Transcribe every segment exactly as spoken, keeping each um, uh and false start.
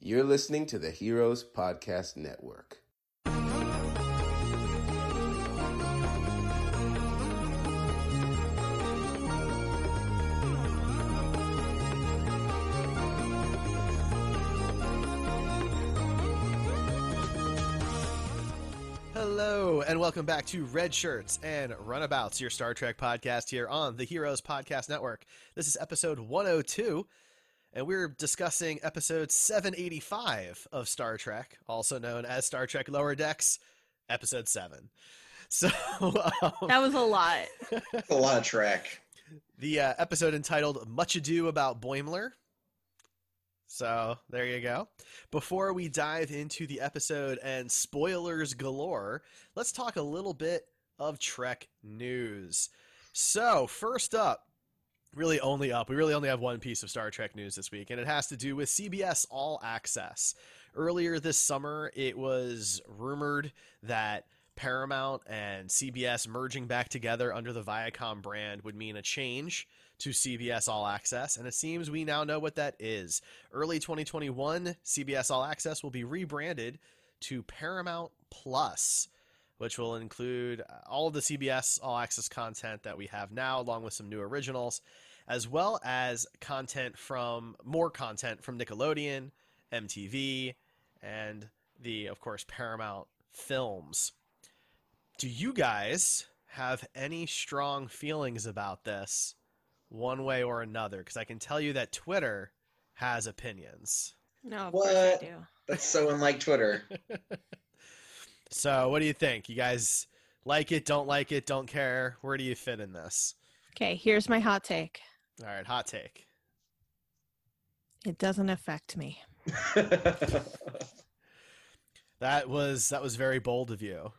You're listening to the Heroes Podcast Network. Hello, and welcome back to Red Shirts and Runabouts, your Star Trek podcast here on the Heroes Podcast Network. This is episode one oh two, and we're discussing episode seven eighty-five of Star Trek, also known as Star Trek Lower Decks, episode seven. So um, that was a lot. A lot of Trek. The uh, episode entitled Much Ado About Boimler. So there you go. Before we dive into the episode and spoilers galore, let's talk a little bit of Trek news. So first up, really only up, we really only have one piece of Star Trek news this week, and it has to do with C B S All Access. Earlier this summer, it was rumored that Paramount and C B S merging back together under the Viacom brand would mean a change to C B S All Access, and it seems we now know what that is. Early twenty twenty-one, C B S All Access will be rebranded to Paramount Plus, which will include all of the C B S All Access content that we have now, along with some new originals, as well as content from, more content from Nickelodeon, M T V, and the, of course, Paramount films. Do you guys have any strong feelings about this one way or another? Because I can tell you that Twitter has opinions. No, of What? course I do. That's so unlike Twitter. So what do you think? You guys like it, don't like it, don't care? Where do you fit in this? Okay, here's my hot take. All right, hot take. It doesn't affect me. That was that was very bold of you.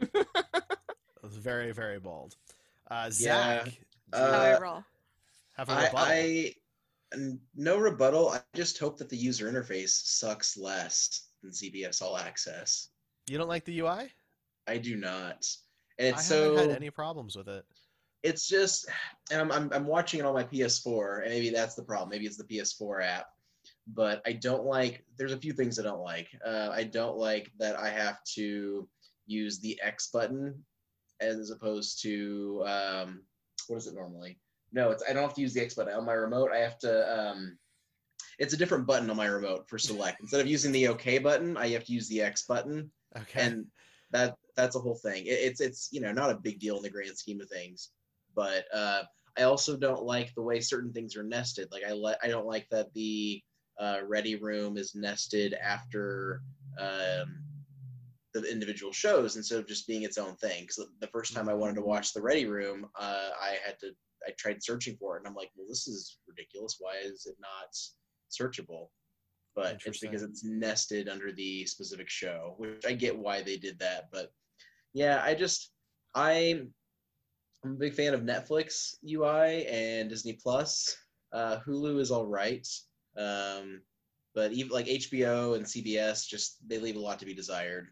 It was very, very bold. Uh, Zach, Yeah. do How you I Uh, roll. have a I, rebuttal? I n- no rebuttal. I just hope that the user interface sucks less than C B S All Access. You don't like the U I? I do not, and it's I so. haven't had any problems with it. It's just, and I'm, I'm I'm watching it on my P S four, and maybe that's the problem. Maybe it's the P S four app, but I don't like. There's a few things I don't like. Uh, I don't like that I have to use the X button as opposed to um, what is it normally? No, it's I don't have to use the X button on my remote. I have to. Um, it's a different button on my remote for select. Instead of using the OK button, I have to use the X button, Okay. and that that's a whole thing. It, it's it's you know not a big deal in the grand scheme of things, but uh, I also don't like the way certain things are nested. Like I let I don't like that the uh, Ready Room is nested after um, the individual shows instead of just being its own thing. Because the first time I wanted to watch the Ready Room, uh, I had to I tried searching for it, and I'm like, well, this is ridiculous. Why is it not searchable? But it's Interesting. because it's nested under the specific show, which I get why they did that. But yeah, I just I'm I'm a big fan of Netflix U I and Disney Plus. Uh, Hulu is all right, um, but even like H B O and C B S, just they leave a lot to be desired,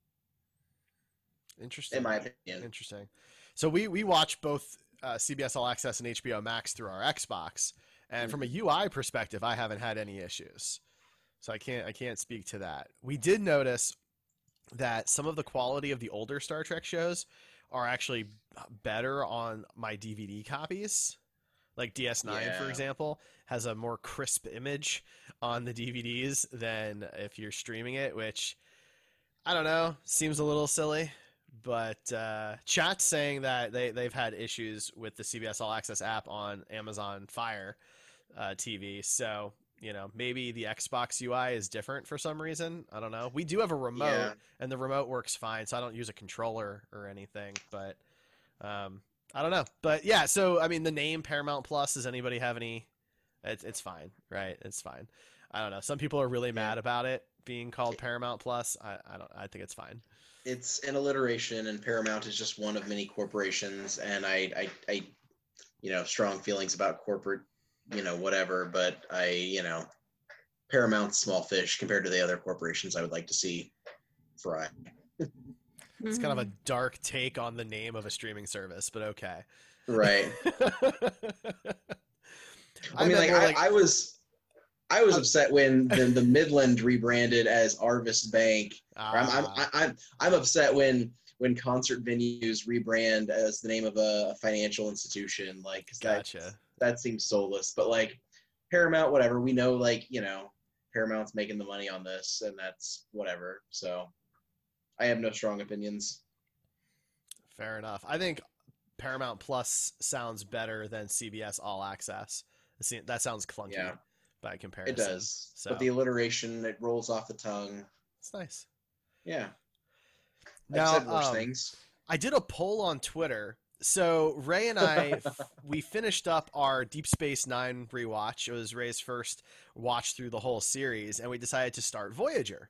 Interesting. in my opinion. Interesting. So we we watch both uh, C B S All Access and H B O Max through our Xbox, and from a U I perspective, I haven't had any issues. So I can't I can't speak to that. We did notice that some of the quality of the older Star Trek shows are actually better on my D V D copies. Like D S nine, for Yeah. example, has a more crisp image on the D V Ds than if you're streaming it, which I don't know, seems a little silly. But uh, chat's saying that they, they've had issues with the C B S All Access app on Amazon Fire uh, T V. So, you know, maybe the Xbox U I is different for some reason. I don't know. We do have a remote, Yeah. and the remote works fine, so I don't use a controller or anything. But um, I don't know. But yeah, so, I mean, the name Paramount Plus, does anybody have any? It's, it's fine, right? It's fine. I don't know. Some people are really mad about it being called Paramount Plus. I, I don't. I think it's fine. It's an alliteration, and Paramount is just one of many corporations. And I, I, I, you know, strong feelings about corporate, you know, whatever. But I, you know, Paramount's small fish compared to the other corporations I would like to see fry. It's kind of a dark take on the name of a streaming service, but okay. Right. I, I mean, meant like more I, like I was, I was upset when the, the Midland rebranded as Arvis Bank. Or I'm, I'm, Ah, I'm, I'm upset when when concert venues rebrand as the name of a financial institution. Like, 'cause that gotcha. that seems soulless. But like Paramount, whatever. We know, like you know, Paramount's making the money on this, and that's whatever. So I have no strong opinions. Fair enough. I think Paramount Plus sounds better than C B S All Access. See, that sounds clunky Yeah, by comparison. it does. So But the alliteration, it rolls off the tongue. it's nice. Yeah, I've Now, said worse um, things. I did a poll on Twitter. So Ray and I, f- we finished up our Deep Space Nine rewatch. It was Ray's first watch through the whole series, and we decided to start Voyager.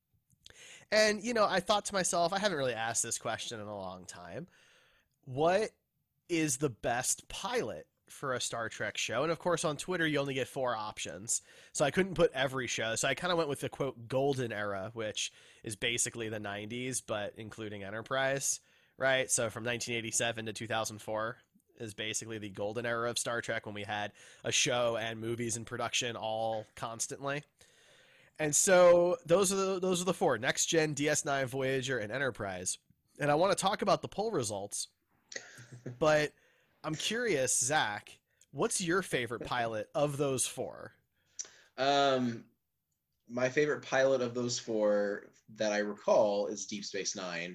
And, you know, I thought to myself, I haven't really asked this question in a long time. What is the best pilot for a Star Trek show? And of course, on Twitter, you only get four options. So I couldn't put every show. So I kind of went with the quote golden era, which is basically the nineties, but including Enterprise, right? So from nineteen eighty-seven to two thousand four is basically the golden era of Star Trek when we had a show and movies in production all constantly. And so those are the, those are the four: Next Gen, D S nine, Voyager, and Enterprise. And I want to talk about the poll results, but I'm curious, Zach, what's your favorite pilot of those four? Um, my favorite pilot of those four that I recall is Deep Space Nine.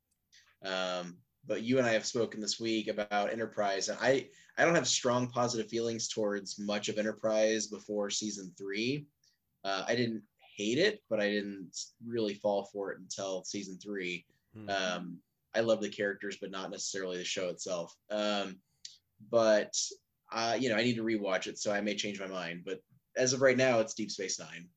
Um, but you and I have spoken this week about Enterprise, and I I don't have strong positive feelings towards much of Enterprise before season three. Uh, I didn't hate it, but I didn't really fall for it until season three. Hmm. Um, I love the characters, but not necessarily the show itself. Um, but uh, you know, I need to rewatch it, so I may change my mind. But as of right now, it's Deep Space Nine.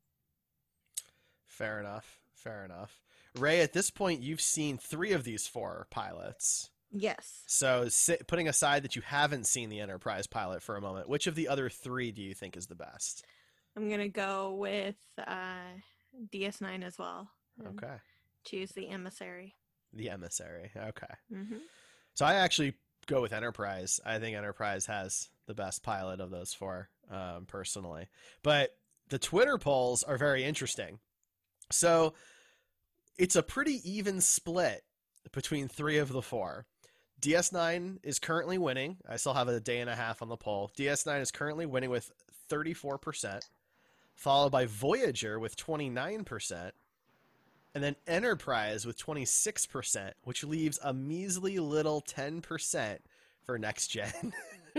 Fair enough. Fair enough. Ray, at this point, you've seen three of these four pilots. Yes. So si- putting aside that you haven't seen the Enterprise pilot for a moment, which of the other three do you think is the best? I'm going to go with uh, D S nine as well. and Okay. Choose the emissary. The Emissary. Okay. Mm-hmm. So I actually go with Enterprise. I think Enterprise has the best pilot of those four, um, personally. But the Twitter polls are very interesting. So it's a pretty even split between three of the four. D S nine is currently winning. I still have a day and a half on the poll. D S nine is currently winning with thirty-four percent, followed by Voyager with twenty-nine percent, and then Enterprise with twenty-six percent, which leaves a measly little ten percent for Next Gen.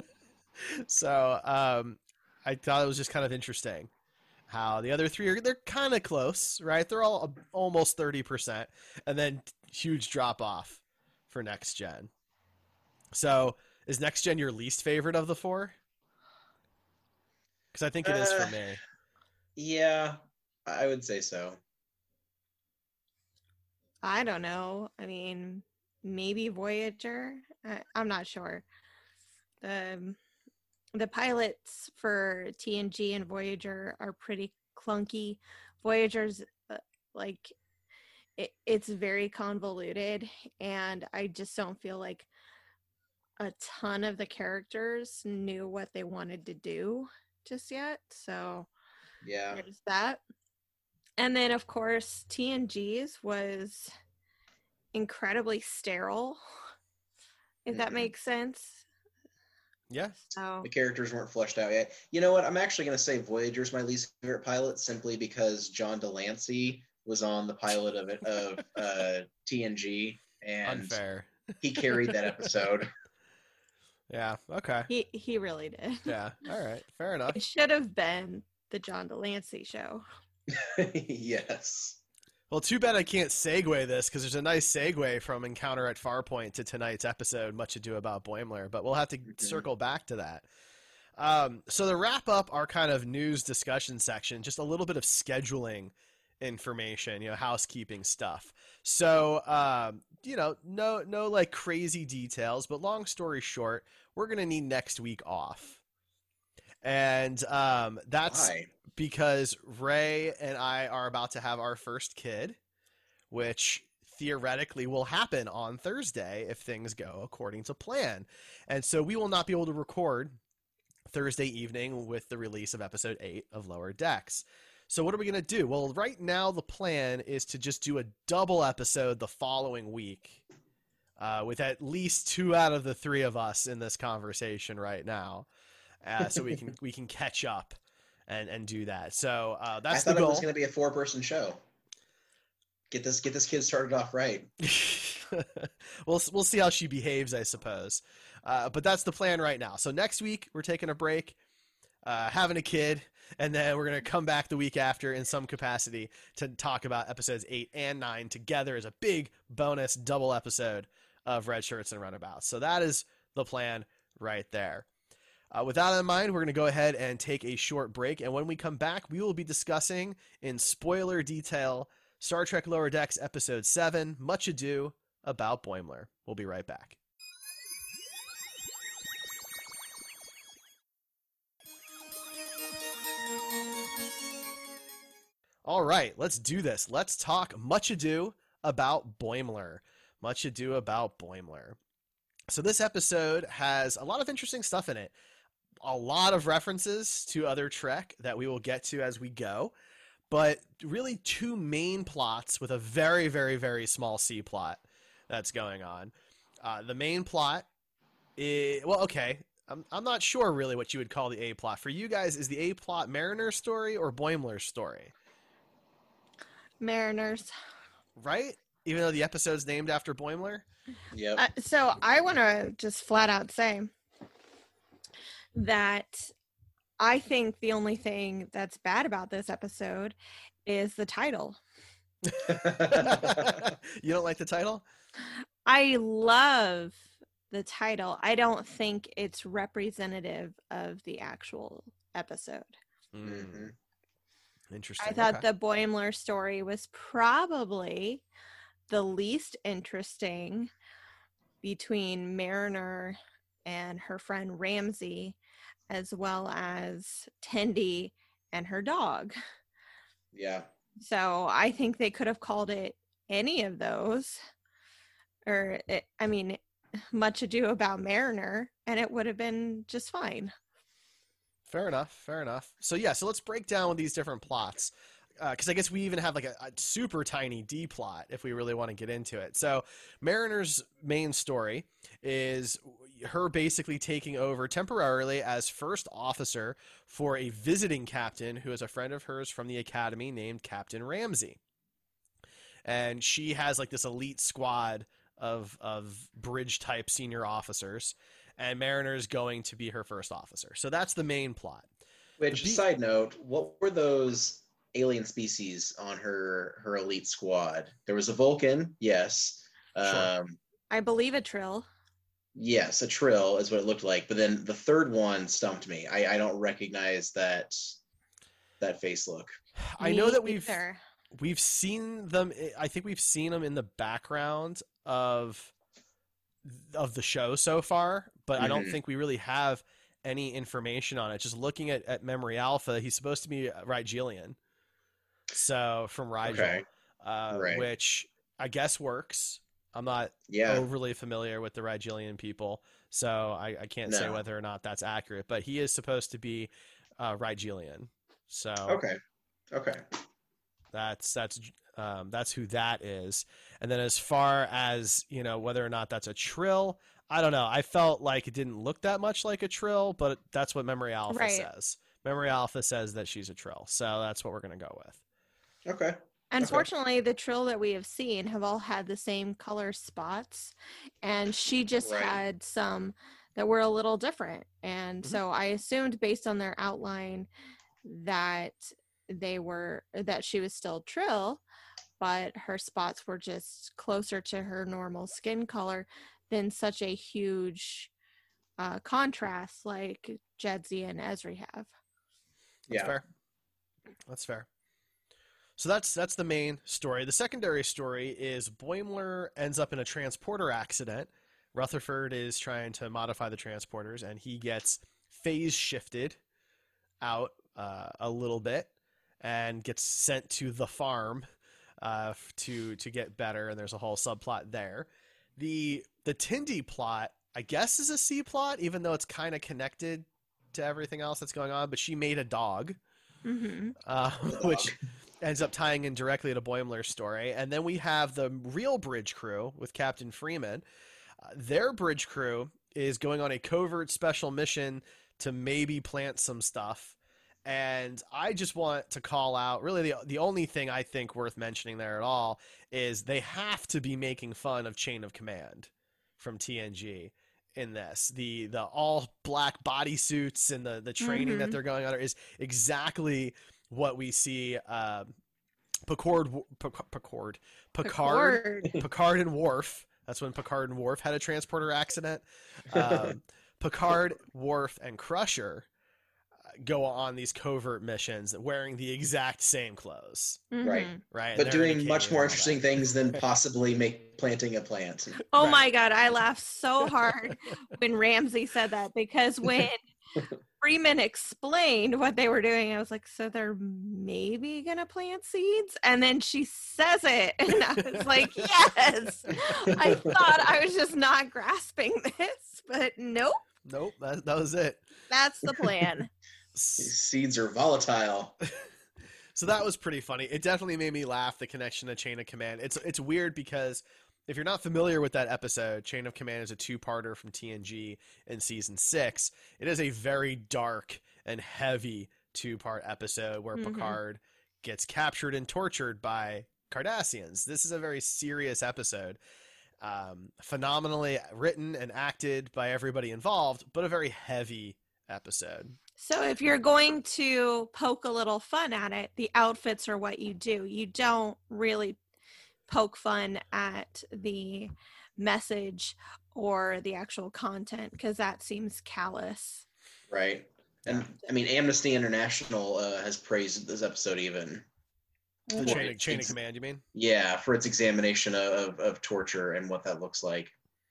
So um, I thought it was just kind of interesting how the other three are, they're kind of close, right? They're all almost thirty percent, and then huge drop off for Next Gen. So is Next Gen your least favorite of the four? Because I think it is Uh, for me. Yeah, I would say so. I don't know. I mean, maybe Voyager. I, I'm not sure. The the pilots for T N G and Voyager are pretty clunky. Voyager's uh, like it, it's very convoluted, and I just don't feel like a ton of the characters knew what they wanted to do just yet. So Yeah. there's that. And then, of course, T N G's was incredibly sterile, if that Mhm. makes sense. Yeah. So, The characters weren't fleshed out yet. You know what? I'm actually going to say Voyager's my least favorite pilot simply because John Delancey was on the pilot of it of uh, T N G, and Unfair. he carried that episode. Yeah. Okay. he, he really did. Yeah. All right. Fair enough. It should have been the John Delancey show. Yes. Well, too bad I can't segue this because there's a nice segue from Encounter at Farpoint to tonight's episode, Much Ado About Boimler, but we'll have to Mhm. circle back to that. Um, so to wrap up our kind of news discussion section, just a little bit of scheduling information, you know, housekeeping stuff. So, um, you know, no, no like crazy details, but long story short, we're going to need next week off. And um, that's Why? because Ray and I are about to have our first kid, which theoretically will happen on Thursday if things go according to plan. And so we will not be able to record Thursday evening with the release of episode eight of Lower Decks. So what are we going to do? Well, right now the plan is to just do a double episode the following week uh, with at least two out of the three of us in this conversation right now. Uh, so we can we can catch up and, and do that. So uh, that's I thought the goal. it was going to be a four-person show. Get this get this kid started off right. we'll we'll see how she behaves, I suppose. Uh, but that's the plan right now. So next week we're taking a break, uh, having a kid, and then we're gonna come back the week after in some capacity to talk about episodes eight and nine together as a big bonus double episode of Red Shirts and Runabouts. So that is the plan right there. Uh, with that in mind, we're going to go ahead and take a short break. And when we come back, we will be discussing in spoiler detail Star Trek Lower Decks Episode seven, Much Ado About Boimler. We'll be right back. All right, let's do this. Let's talk Much Ado About Boimler. Much Ado About Boimler. So this episode has a lot of interesting stuff in it. A lot of references to other Trek that we will get to as we go, but really two main plots with a very, very, very small C plot that's going on. Uh, the main plot is, well, okay, I'm, I'm not sure really what you would call the A plot. For you guys, is the A plot Mariner's story or Boimler's story? Mariners. Right? Even though the episode's named after Boimler? Yep. Uh, so I want to just flat out say that I think the only thing that's bad about this episode is the title. You don't like the title? I love the title. I don't think it's representative of the actual episode. Mm-hmm. Interesting. I thought Okay. the Boimler story was probably the least interesting between Mariner and her friend Ramsey, as well as Tendi and her dog. Yeah. So I think they could have called it any of those, or it, I mean, Much Ado About Mariner, and it would have been just fine. Fair enough. Fair enough. So yeah, so let's break down these different plots. Because uh, I guess we even have like a, a super tiny D plot if we really want to get into it. So Mariner's main story is her basically taking over temporarily as first officer for a visiting captain who is a friend of hers from the academy named Captain Ramsey. And she has like this elite squad of of bridge type senior officers, and Mariner's going to be her first officer. So that's the main plot. Which, The be- side note, what were those alien species on her her elite squad? There was a Vulcan, yes. Sure. Um, I believe a Trill. yes, a Trill is what it looked like. But then the third one stumped me. I, I don't recognize that that face look. I know Me that we've either. we've seen them. I think we've seen them in the background of of the show so far, but I don't Mhm. think we really have any information on it. Just looking at, at Memory Alpha, he's supposed to be Rigelian. So from Rigel, Okay. uh, Right. which I guess works. I'm not Yeah. overly familiar with the Rigelian people, so I, I can't say No. whether or not that's accurate, but he is supposed to be uh, Rigelian. So Okay. Okay. that's that's um, that's who that is. And then as far as, you know, whether or not that's a Trill, I don't know. I felt like it didn't look that much like a Trill, but that's what Memory Alpha Right. says. Memory Alpha says that she's a Trill, so that's what we're going to go with. Okay. Unfortunately, the Trill that we have seen have all had the same color spots, and she just Right. had some that were a little different. And Mhm. so I assumed based on their outline that they were that she was still Trill, but her spots were just closer to her normal skin color than such a huge uh, contrast like Jedzi and Esri have. That's Yeah. fair. That's fair. So that's that's the main story. The secondary story is Boimler ends up in a transporter accident. Rutherford is trying to modify the transporters, and he gets phase shifted out uh, a little bit and gets sent to the farm uh, to to get better. And there's a whole subplot there. The the Tendi plot, I guess, is a C plot, even though it's kind of connected to everything else that's going on, but she made a dog, Mm-hmm. uh, dog. which ends up tying in directly to Boimler's story. And then we have the real bridge crew with Captain Freeman. Uh, their bridge crew is going on a covert special mission to maybe plant some stuff. And I just want to call out, really the the only thing I think worth mentioning there at all is they have to be making fun of Chain of Command from T N G in this. The the all black bodysuits and the, the training Mhm. that they're going under is exactly what we see uh, Picard, Picard, Picard, Picard, Picard. Picard and Worf. That's when Picard and Worf had a transporter accident. Um, Picard, Worf, and Crusher go on these covert missions wearing the exact same clothes, Right. Mhm. right? And But they're doing much indicating more all interesting that. things than possibly make planting a plant. Oh Right. my god, I laughed so hard when Ramsey said that, because when Freeman explained what they were doing, I was like, so they're maybe gonna plant seeds? And then she says it, and I was like, yes. I thought I was just not grasping this, but nope, Nope, that, that was it. that's the plan. These seeds are volatile. So that was pretty funny. It definitely made me laugh, the connection to Chain of Command. It's it's weird because if you're not familiar with that episode, Chain of Command is a two-parter from T N G in season six. It is a very dark and heavy two-part episode where Mhm. Picard gets captured and tortured by Cardassians. This is a very serious episode. Um, phenomenally written and acted by everybody involved, but a very heavy episode. So if you're going to poke a little fun at it, the outfits are what you do. You don't really poke fun at the message or the actual content, because that seems callous. Right. And I mean, Amnesty International uh, has praised this episode even. The for chain, of, its chain of ex- Command, you mean? Yeah, for its examination of, of, of torture and what that looks like.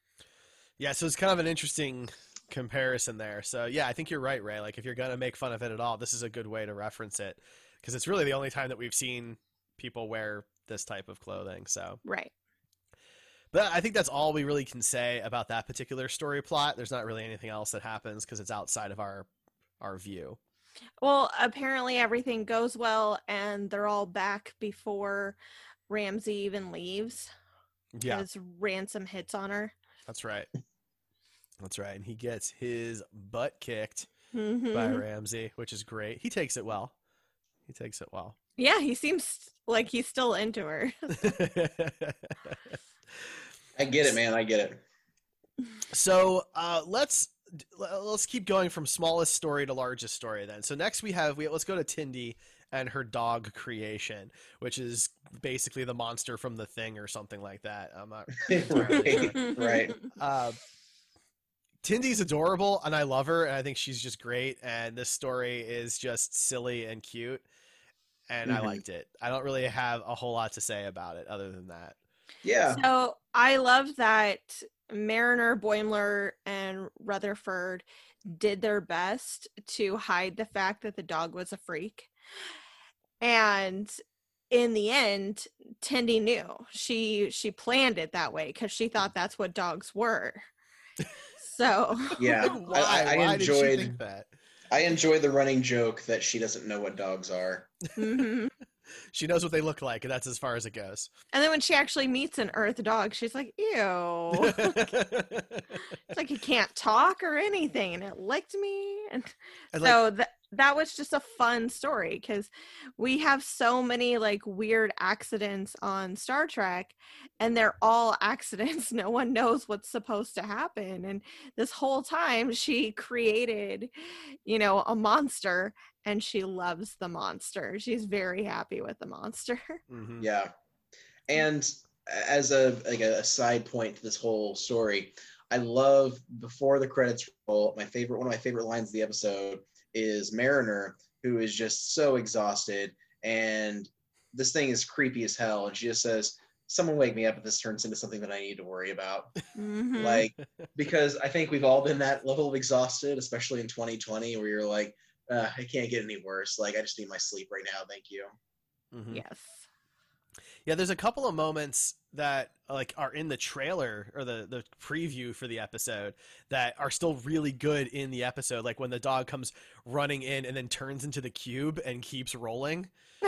Yeah, so it's kind of an interesting comparison there. So yeah, I think you're right, Ray. Like if you're gonna make fun of it at all, this is a good way to reference it, because it's really the only time that we've seen people wear this type of clothing. So, Right. but I think that's all we really can say about that particular story plot. There's not really anything else that happens because it's outside of our our view. Well, apparently everything goes well, and they're all back before Ramsey even leaves, Yeah, because Ransom hits on her. that's right. That's right, and he gets his butt kicked Mhm. by Ramsey, which is great. He takes it well. He takes it well. Yeah, he seems like he's still into her. I get it, man. I get it. So uh, let's let's keep going from smallest story to largest story then. So next we have we let's go to Tindy and her dog creation, which is basically the monster from The Thing or something like that. I'm not entirely sure. right. Right. Uh, Tindy's adorable and I love her and I think she's just great, and this story is just silly and cute and I Mhm. liked it. I don't really have a whole lot to say about it other than that. Yeah. So I love that Mariner, Boimler, and Rutherford did their best to hide the fact that the dog was a freak. And in the end, Tindy knew. She she planned it that way because she thought that's what dogs were. So Yeah. Why? I, I, I Why did she enjoyed think that? I enjoy the running joke that she doesn't know what dogs are. mhm. She knows what they look like, and that's as far as it goes. And then when she actually meets an Earth dog, she's like, ew. It's like it can't talk or anything, and it licked me. And And, like, so that that was just a fun story, because we have so many like weird accidents on Star Trek, and they're all accidents. No one knows what's supposed to happen. And this whole time she created, you know, a monster, and she loves the monster. She's very happy with the monster. mhm. Yeah. And as a like a side point to this whole story, I love before the credits roll, my favorite one of my favorite lines of the episode is Mariner, who is just so exhausted, and this thing is creepy as hell, and she just says, "Someone wake me up if this turns into something that I need to worry about." Mhm. Like, because I think we've all been that level of exhausted, especially in twenty twenty, where you're like, uh, I can't get any worse. Like, I just need my sleep right now. Thank you. Mhm. Yes. Yeah, there's a couple of moments that like are in the trailer or the the preview for the episode that are still really good in the episode, like when the dog comes running in and then turns into the cube and keeps rolling.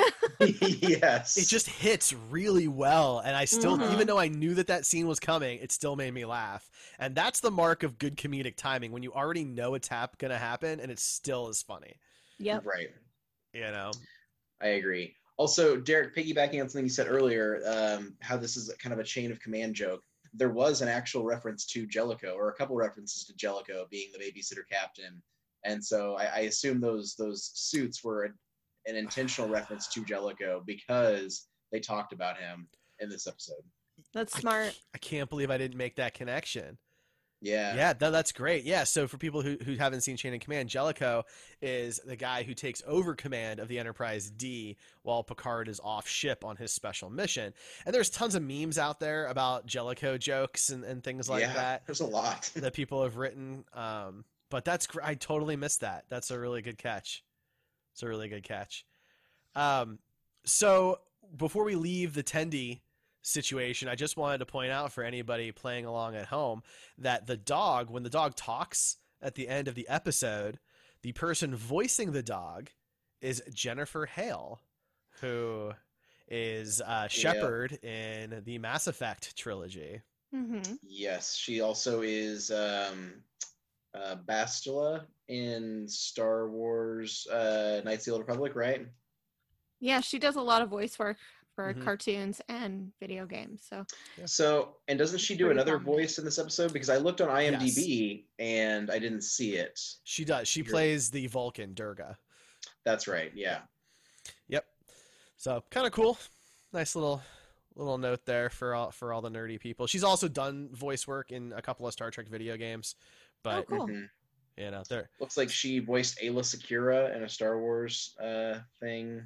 Yes. It just hits really well, and I still, Mhm. even though I knew that that scene was coming, it still made me laugh. And that's the mark of good comedic timing, when you already know it's hap- gonna happen and it still is funny. Yep. Right. You know? I agree. Also, Derek, piggybacking on something you said earlier, um, how this is kind of a chain of command joke. There was an actual reference to Jellicoe, or a couple references to Jellicoe being the babysitter captain, and so I, I assume those those suits were a, an intentional reference to Jellicoe because they talked about him in this episode. That's I smart. c- I can't believe I didn't make that connection. Yeah. Yeah, th- that's great. Yeah, so for people who, who haven't seen Chain of Command, Jellicoe is the guy who takes over command of the Enterprise D while Picard is off ship on his special mission. And there's tons of memes out there about Jellicoe jokes and, and things like yeah, that there's a lot. that people have written. Um, but that's gr- I totally missed that. That's a really good catch. It's a really good catch. Um, so before we leave the Tendi situation, I just wanted to point out for anybody playing along at home that the dog, when the dog talks at the end of the episode, the person voicing the dog is Jennifer Hale, who is uh, Shepard in the Mass Effect trilogy. Mm-hmm. Yes, she also is um, uh, Bastila in Star Wars uh, Knights of the Old Republic, right? Yeah, she does a lot of voice work for Mhm. cartoons and video games. So Yeah. So, and doesn't she do Pretty another prominent. voice in this episode? Because I looked on IMDb and I didn't see it. She does. She You're- plays the Vulcan Durga. That's right. Yeah. Yep. So kind of cool. Nice little little note there for all for all the nerdy people. She's also done voice work in a couple of Star Trek video games, but oh, cool. Mhm. you know, they're Looks like she voiced Ayla Secura in a Star Wars uh, thing.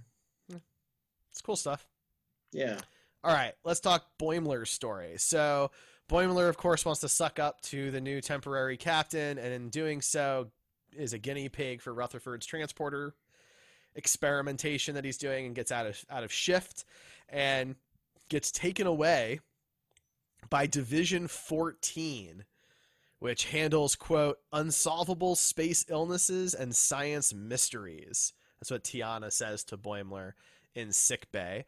it's cool stuff. Yeah. All right, let's talk Boimler's story. So Boimler, of course, wants to suck up to the new temporary captain, and in doing so, is a guinea pig for Rutherford's transporter experimentation that he's doing, and gets out of out of shift, and gets taken away by Division fourteen, which handles, quote, unsolvable space illnesses and science mysteries. That's what Tiana says to Boimler in sickbay.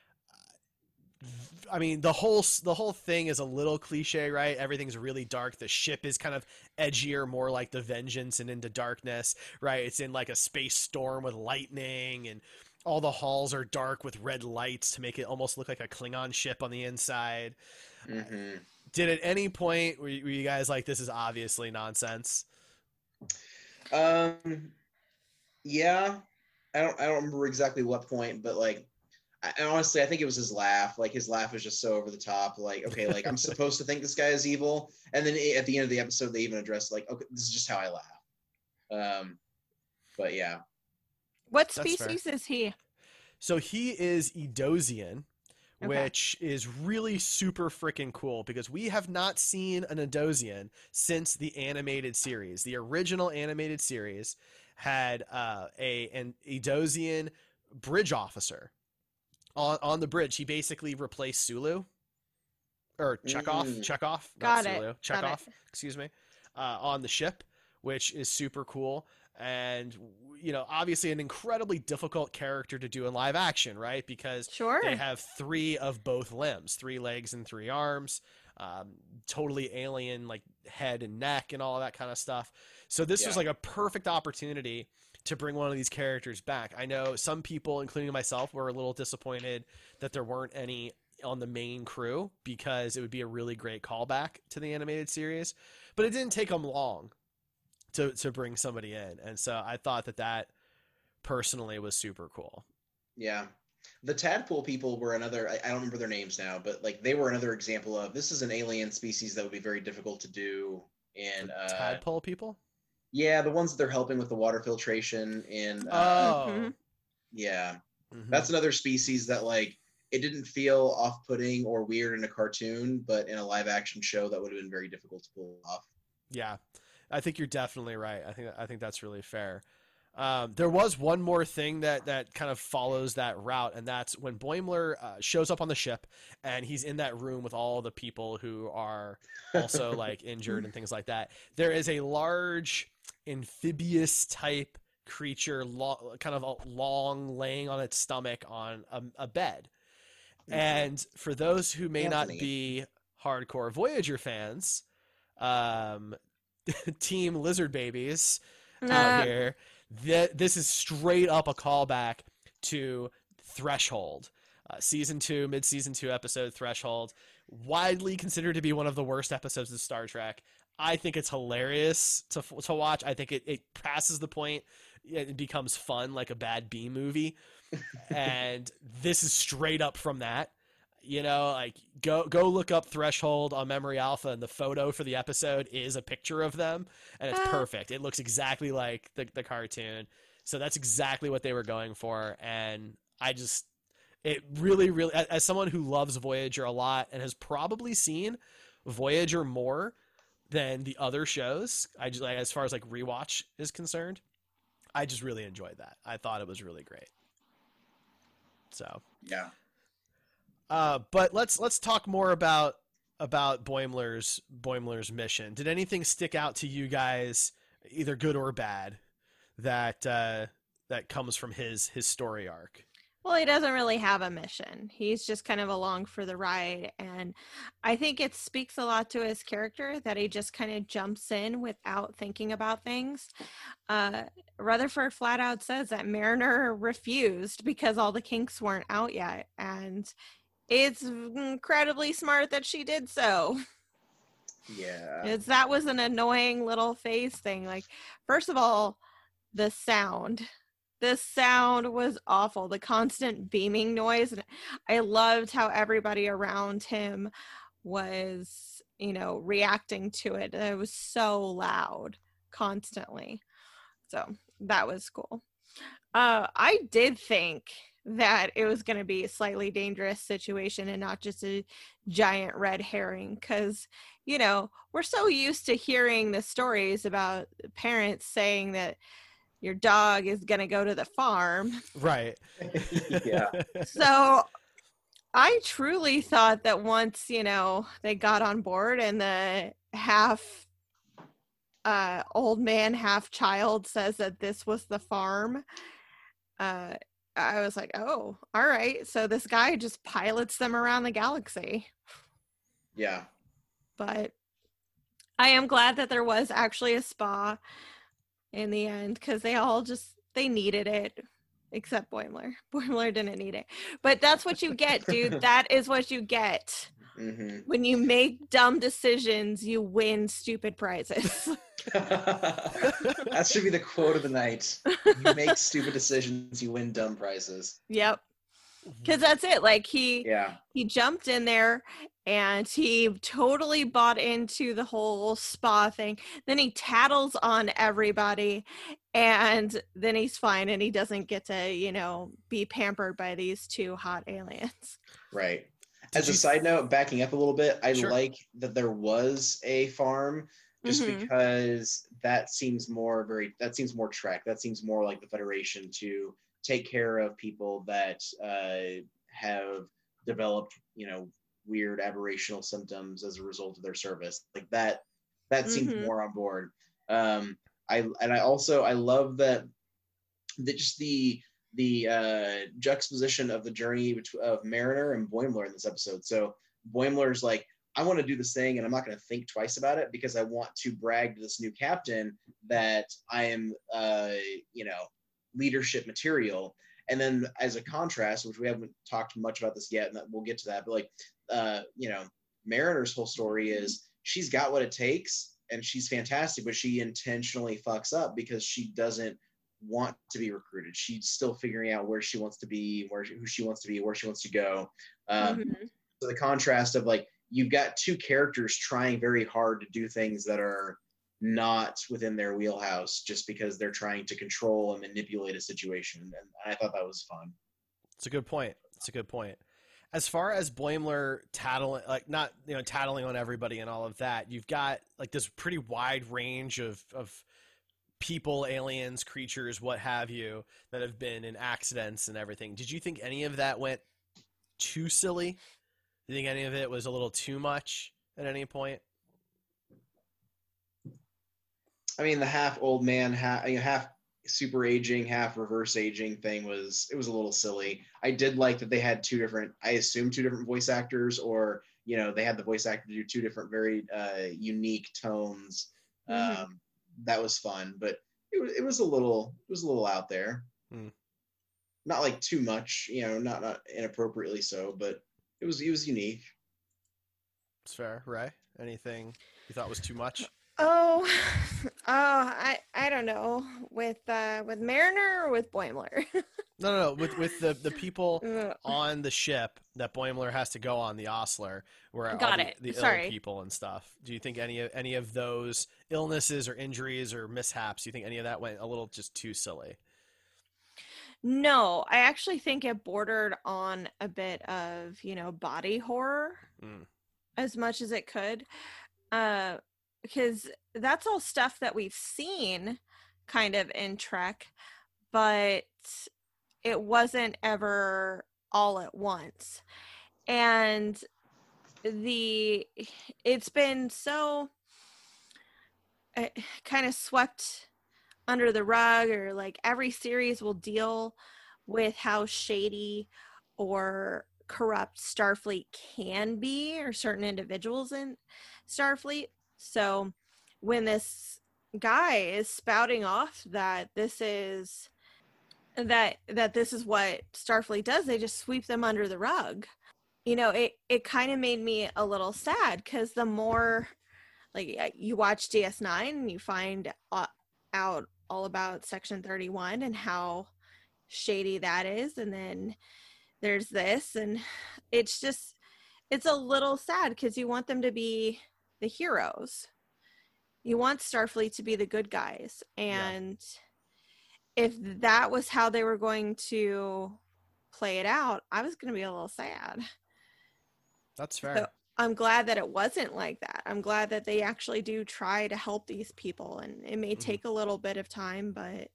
I mean, the whole the whole thing is a little cliche, right? Everything's really dark. The ship is kind of edgier, more like the Vengeance and Into Darkness, right? It's in like a space storm with lightning, and all the halls are dark with red lights to make it almost look like a Klingon ship on the inside. hmm Did at any point were you, were you guys like, this is obviously nonsense? Um. Yeah. I don't. I don't remember exactly what point, but like, I, and honestly, I think it was his laugh. Like his laugh was just so over the top. Like, okay, like I'm supposed to think this guy is evil, and then at the end of the episode, they even address like, okay, this is just how I laugh. Um. But yeah. What That's fair. species is he? So he is Edosian, Okay. which is really super freaking cool because we have not seen an Edosian since the animated series. The original animated series had uh, a an Edosian bridge officer on on the bridge. He basically replaced Sulu or Chekhov, Mm. Chekhov, not Got it, Sulu, got Chekhov, it. excuse me, uh, on the ship, which is super cool. And you know, obviously, an incredibly difficult character to do in live action, right? Because Sure. they have three of both limbs, three legs and three arms, um, totally alien, like head and neck and all of that kind of stuff. So this was Yeah. like a perfect opportunity to bring one of these characters back. I know some people, including myself, were a little disappointed that there weren't any on the main crew because it would be a really great callback to the animated series, but it didn't take them long to, to bring somebody in. And so I thought that that personally was super cool. Yeah. The tadpole people were another, I, I don't remember their names now, but like they were another example of this is an alien species that would be very difficult to do. And uh, Tadpole people? yeah, the ones that they're helping with the water filtration. And uh, Oh, Mhm. yeah, Mhm. that's another species that like it didn't feel off putting or weird in a cartoon, but in a live action show that would have been very difficult to pull off. yeah. I think you're definitely right. I think I think that's really fair. Um, there was one more thing that, that kind of follows that route, and that's when Boimler uh, shows up on the ship, and he's in that room with all the people who are also like injured and things like that. There is a large amphibious type creature, lo- kind of a long, laying on its stomach on a, a bed. And for those who may Anthony. not be hardcore Voyager fans, um, Team Lizard Babies out Nah. here, th- this is straight up a callback to Threshold, uh, season two, mid-season two episode Threshold, widely considered to be one of the worst episodes of Star Trek. I think it's hilarious to to watch. I think it, it passes the point. It becomes fun, like a bad B movie. And this is straight up from that. You know, like go go look up Threshold on Memory Alpha, and the photo for the episode is a picture of them, and it's Ah. perfect. It looks exactly like the the cartoon. So that's exactly what they were going for, and I just it really really as, as someone who loves Voyager a lot and has probably seen Voyager more than the other shows, I just like as far as like rewatch is concerned, I just really enjoyed that. I thought it was really great. So, Yeah. uh, but let's let's talk more about about Boimler's Boimler's mission. Did anything stick out to you guys, either good or bad, that uh, that comes from his his story arc? Well, he doesn't really have a mission. He's just kind of along for the ride. And I think it speaks a lot to his character that he just kind of jumps in without thinking about things. Uh, Rutherford flat out says that Mariner refused because all the kinks weren't out yet. And it's incredibly smart that she did so. Yeah. It's, that was an annoying little phase thing. Like, first of all, the sound. The sound was awful. The constant beaming noise. And I loved how everybody around him was, you know, reacting to it. It was so loud constantly. So that was cool. Uh, I did think that it was going to be a slightly dangerous situation and not just a giant red herring because, you know, we're so used to hearing the stories about parents saying that your dog is going to go to the farm. Right. Yeah. So I truly thought that once, you know, they got on board and the half uh, old man, half child says that this was the farm, uh, I was like, oh, all right. So this guy just pilots them around the galaxy. Yeah. But I am glad that there was actually a spa in the end because they all just, they needed it. Except Boimler. Boimler didn't need it. But that's what you get, dude. That is what you get. Mm-hmm. When you make dumb decisions, you win stupid prizes. That should be the quote of the night. You make stupid decisions, you win dumb prizes. Yep. Because that's it. Like he Yeah. he jumped in there and he totally bought into the whole spa thing. Then he tattles on everybody and then he's fine and he doesn't get to, you know, be pampered by these two hot aliens. Right. Did As a you- side note, backing up a little bit, I Sure. like that there was a farm just Mhm. because that seems more very that seems more Trek. That seems more like the Federation to take care of people that uh, have developed, you know, weird aberrational symptoms as a result of their service. Like that that seems Mhm. more on board. Um I and I also I love that that just the the uh, juxtaposition of the journey bet- of Mariner and Boimler in this episode. So Boimler's like, I want to do this thing and I'm not going to think twice about it because I want to brag to this new captain that I am, uh, you know, leadership material. And then as a contrast, which we haven't talked much about this yet, and that we'll get to that, but like, uh, you know, Mariner's whole story is she's got what it takes and she's fantastic, but she intentionally fucks up because she doesn't want to be recruited. She's still figuring out where she wants to be, where who she wants to be, where she wants to go. Um, Mhm. So the contrast of like you've got two characters trying very hard to do things that are not within their wheelhouse just because they're trying to control and manipulate a situation. And I thought that was fun. It's a good point. It's a good point. As far as Boimler tattling, like not you know tattling on everybody and all of that, you've got like this pretty wide range of of people, aliens, creatures, what have you, that have been in accidents and everything. Did you think any of that went too silly? Do you think any of it was a little too much at any point? I mean, the half old man, half you know, half super aging, half reverse aging thing was it was a little silly. I did like that they had two different, I assume two different voice actors, or you know, they had the voice actor do two different, very uh, unique tones. Mhm. Um, that was fun, but it was it was a little it was a little out there. Hmm. Not like too much, you know, not not inappropriately so, but it was it was unique. It's fair, right? Anything you thought was too much? Oh, oh, I I don't know with uh with Mariner or with Boimler. No, no, no. With with the the people Ugh. on the ship that Boimler has to go on, the Osler, where all Got the, it. the ill Sorry. people and stuff. Do you think any of any of those illnesses or injuries or mishaps? Do you think any of that went a little just too silly? No, I actually think it bordered on a bit of, you know, body horror Mm. as much as it could. Uh, because that's all stuff that we've seen kind of in Trek, but it wasn't ever all at once. And the it's been so uh, kind of swept under the rug, or like every series will deal with how shady or corrupt Starfleet can be, or certain individuals in Starfleet. So when this guy is spouting off that this is that that this is what Starfleet does, they just sweep them under the rug. You know, it it kind of made me a little sad, because the more like uh, you watch D S nine and you find uh, out all about Section thirty-one and how shady that is, and then there's this, and it's just it's a little sad, because you want them to be the heroes, you want Starfleet to be the good guys, and yeah. If that was how they were going to play it out, I was going to be a little sad. That's fair. So I'm glad that it wasn't like that. I'm glad that they actually do try to help these people, and it may Mhm. take a little bit of time, but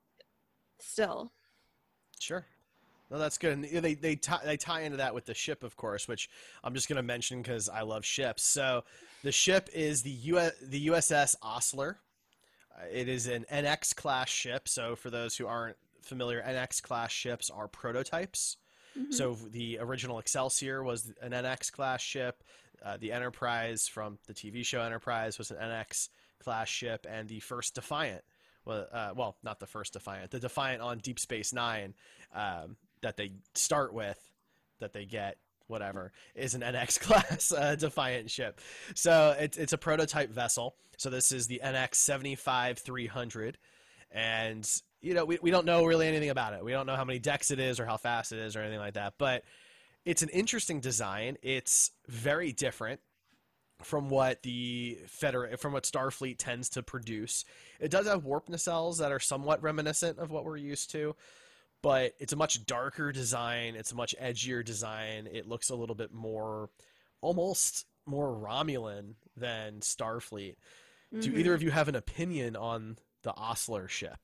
still. Sure. No, that's good. And they they tie, they tie into that with the ship, of course, which I'm just going to mention because I love ships. So the ship is the U S, the U S S Osler. Uh, it is an N X class ship. So for those who aren't familiar, N X class ships are prototypes. Mhm. So the original Excelsior was an N X class ship. Uh, the Enterprise from the T V show Enterprise was an N X class ship, and the first Defiant, well, uh, well, not the first Defiant, the Defiant on Deep Space Nine, um, that they start with, that they get, whatever, is an N X class uh, Defiant ship. So it's it's a prototype vessel. So this is the N X seventy-five three hundred, and you know, we, we don't know really anything about it. We don't know how many decks it is or how fast it is or anything like that. But it's an interesting design. It's very different from what the Feder- from what Starfleet tends to produce. It does have warp nacelles that are somewhat reminiscent of what we're used to, but it's a much darker design. It's a much edgier design. It looks a little bit more, almost more Romulan than Starfleet. Mhm. Do either of you have an opinion on the Osler ship?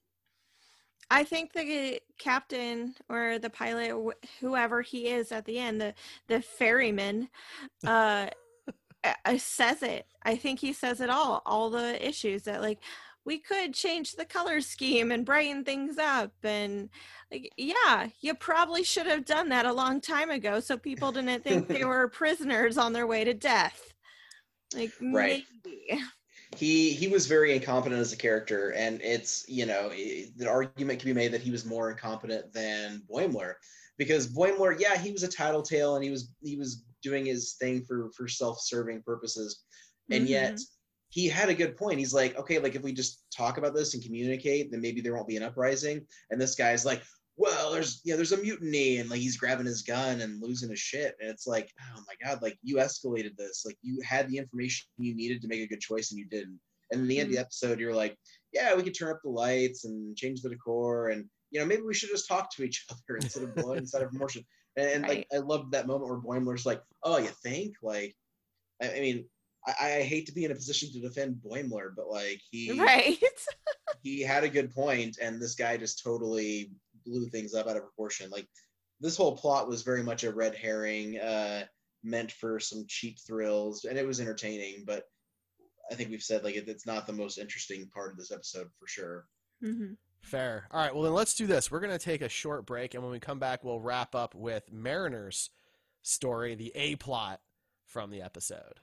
I think the captain or the pilot, wh- whoever he is at the end, the the ferryman, uh, uh, says it. I think he says it all. All the issues that, like, we could change the color scheme and brighten things up, and like, yeah, you probably should have done that a long time ago, so people didn't think they were prisoners on their way to death. Like, Right. maybe. he he was very incompetent as a character, and it's, you know, it, the argument can be made that he was more incompetent than Boimler, because Boimler, yeah, he was a tattletale, and he was he was doing his thing for for self-serving purposes, and yet Mhm. he had a good point. He's like, okay, like if we just talk about this and communicate, then maybe there won't be an uprising. And this guy's like, well, there's yeah, there's a mutiny, and like he's grabbing his gun and losing his shit. And it's like, oh my god, like you escalated this. Like you had the information you needed to make a good choice, and you didn't. And in the end of the episode, you're like, yeah, we could turn up the lights and change the decor, and you know, maybe we should just talk to each other instead of blowing inside of emotion. And, and Right. like I loved that moment where Boimler's like, oh, you think? Like, I, I mean, I, I hate to be in a position to defend Boimler, but like he Right. he had a good point, and this guy just totally blew things up out of proportion. Like this whole plot was very much a red herring, uh, meant for some cheap thrills, and it was entertaining. But I think we've said like it, it's not the most interesting part of this episode for sure. Mm-hmm. Fair. All right, well then let's do this. We're going to take a short break, and when we come back, we'll wrap up with Mariner's story, the A plot from the episode.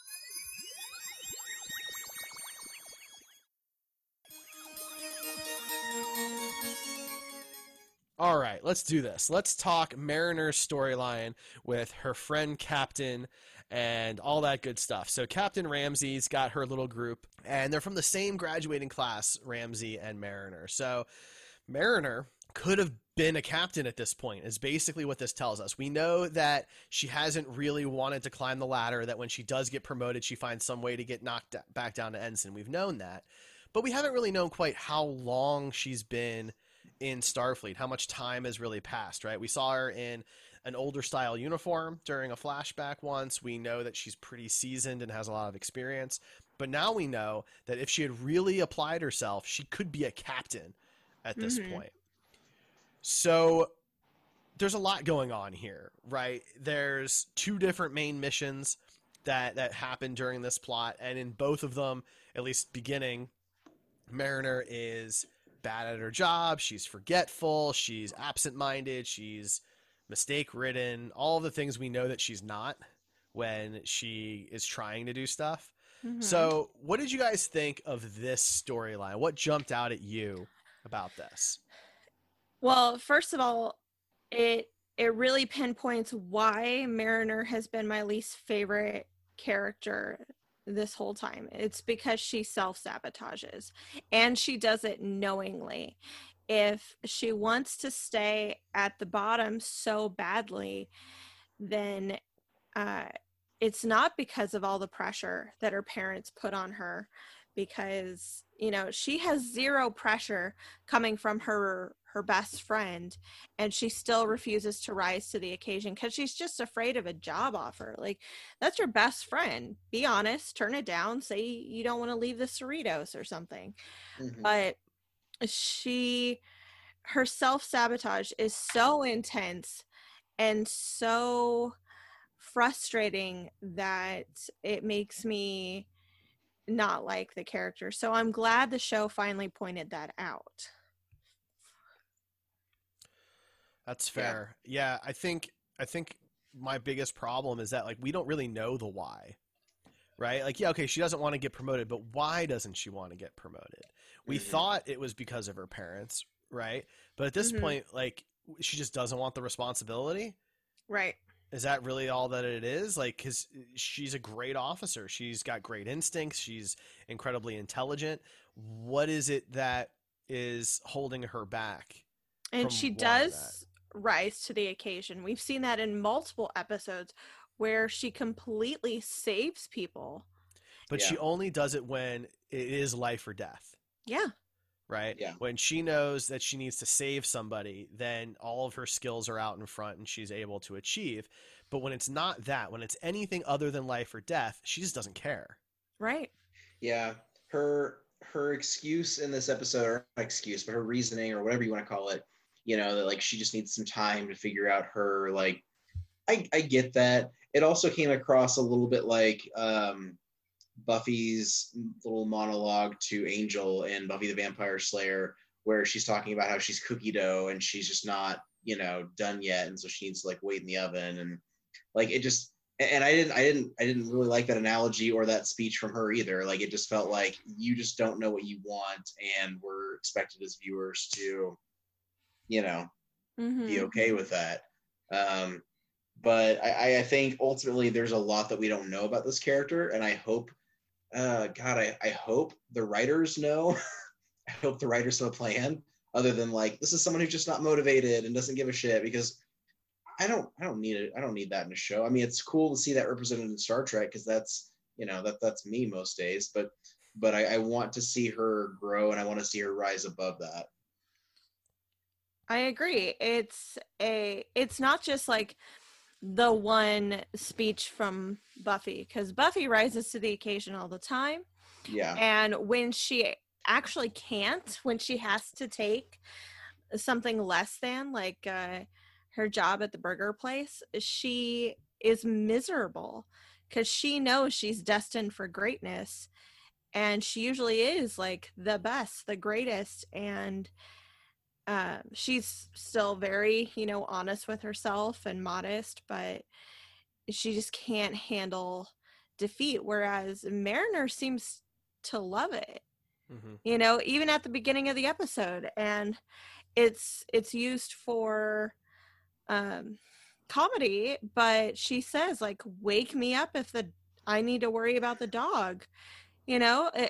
All right, let's do this. Let's talk Mariner's storyline with her friend Captain and all that good stuff. So Captain Ramsey's got her little group, and they're from the same graduating class, Ramsey and Mariner. So Mariner could have been a captain at this point, is basically what this tells us. We know that she hasn't really wanted to climb the ladder, that when she does get promoted, she finds some way to get knocked back down to ensign. We've known that. But we haven't really known quite how long she's been in Starfleet, how much time has really passed, right? We saw her in an older style uniform during a flashback once. We know that she's pretty seasoned and has a lot of experience. But now we know that if she had really applied herself, she could be a captain at this Mm-hmm. point. So there's a lot going on here, right? There's two different main missions that, that happen during this plot. And in both of them, at least beginning, Mariner is bad at her job. She's forgetful. She's absent-minded. She's mistake-ridden. All the things we know that she's not when she is trying to do stuff. Mm-hmm. So what did you guys think of this storyline? What jumped out at you about this? Well, first of all, it it really pinpoints why Mariner has been my least favorite character this whole time. It's because she self-sabotages, and she does it knowingly. If she wants to stay at the bottom so badly, then uh, it's not because of all the pressure that her parents put on her, because, you know, she has zero pressure coming from her her best friend, and she still refuses to rise to the occasion because she's just afraid of a job offer. Like, that's your best friend. Be honest, turn it down, say you don't want to leave the Cerritos or something. Mm-hmm. But she, her self-sabotage is so intense and so frustrating that it makes me not like the character. So I'm glad the show finally pointed that out. That's fair. Yeah. yeah, I think I think my biggest problem is that, like, we don't really know the why. Right? Like, yeah, okay, she doesn't want to get promoted, but why doesn't she want to get promoted? We Mm-hmm. thought it was because of her parents, right? But at this Mhm. point, like, she just doesn't want the responsibility. Right. Is that really all that it is? Like, because she's a great officer. She's got great instincts. She's incredibly intelligent. What is it that is holding her back? And from she wanting does rise to the occasion. We've seen that in multiple episodes where she completely saves people. But Yeah. she only does it when it is life or death, Yeah. right? Yeah. When she knows that she needs to save somebody, then all of her skills are out in front and she's able to achieve. But when it's not that, when it's anything other than life or death, she just doesn't care. Right. Yeah, her her excuse in this episode, or not excuse, but her reasoning, or whatever you want to call it, you know, that like she just needs some time to figure out her, like, I I get that. It also came across a little bit like um, Buffy's little monologue to Angel in Buffy the Vampire Slayer, where she's talking about how she's cookie dough and she's just not, you know, done yet, and so she needs to like wait in the oven, and like it just. And I didn't, I didn't, I didn't really like that analogy or that speech from her either. Like, it just felt like you just don't know what you want, and we're expected as viewers to, you know, Mm-hmm. be okay with that. Um, but I, I think ultimately there's a lot that we don't know about this character, and I hope, uh, God, I, I hope the writers know. I hope the writers have a plan other than like, this is someone who's just not motivated and doesn't give a shit, because I don't I don't need it. I don't need that in a show. I mean, it's cool to see that represented in Star Trek because that's, you know, that that's me most days. But but I, I want to see her grow, and I want to see her rise above that. I agree. It's a it's not just like the one speech from Buffy, because Buffy rises to the occasion all the time. Yeah. And when she actually can't, when she has to take something less than like uh, her job at the burger place, she is miserable because she knows she's destined for greatness. And she usually is like the best, the greatest. And uh, she's still very, you know, honest with herself and modest, but she just can't handle defeat. Whereas Mariner seems to love it, Mm-hmm. you know, even at the beginning of the episode. And it's it's used for um, comedy, but she says like, "Wake me up if the I need to worry about the dog." You know, it,